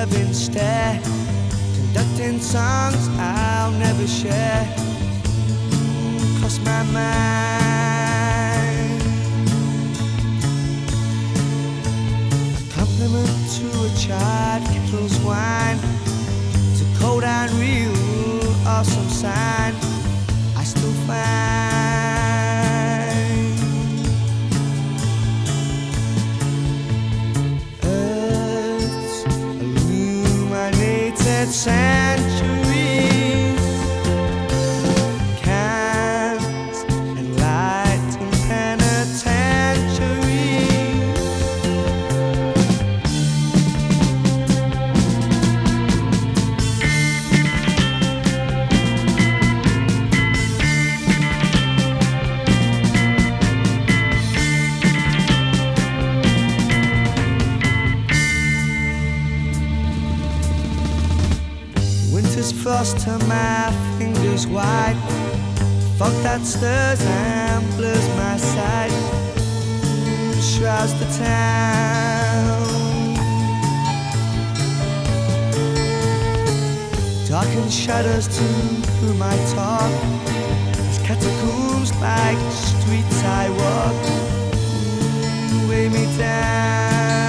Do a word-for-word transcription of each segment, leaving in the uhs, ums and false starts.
loving stare, conducting songs I'll never share. Cross my mind. A compliment to a child, kettle's wine, to cold and real, awesome sign. I still find Earth's illuminated centuries can't enlighten penitentiaries. Winter's frost turn my fingers white, fog that stirs and blurs my sight, shrouds the town. Darkened shadows to whom I talk, as catacombs like streets I walk, weigh me down.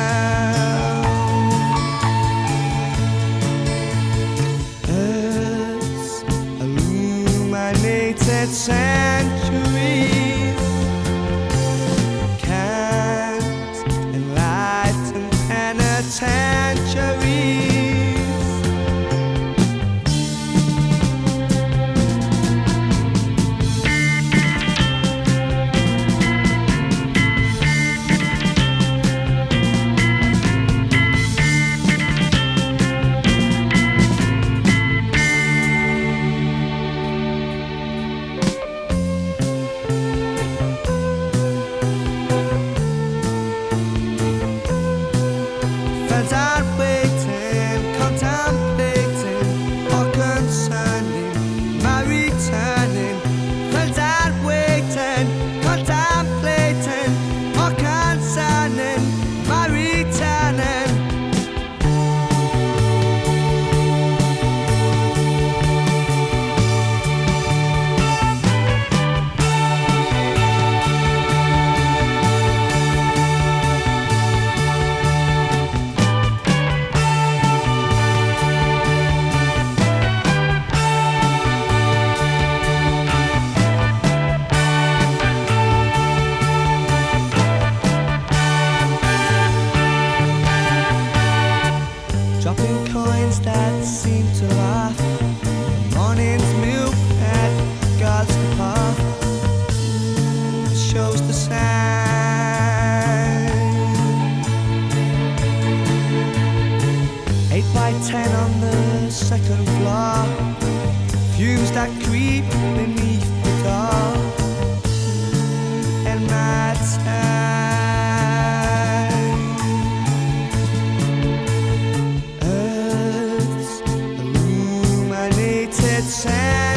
Centuries can't enlighten penitentiaries. I'm waiting, contemplating, or concerning my returning. Friends I'm waiting, contemplating, or concerning my returning. Dropping coins that seem to laugh, the morning's milk that guards the path, shows the sign. Eight by ten on the second floor, fumes that creep beneath the door, and my time. Sand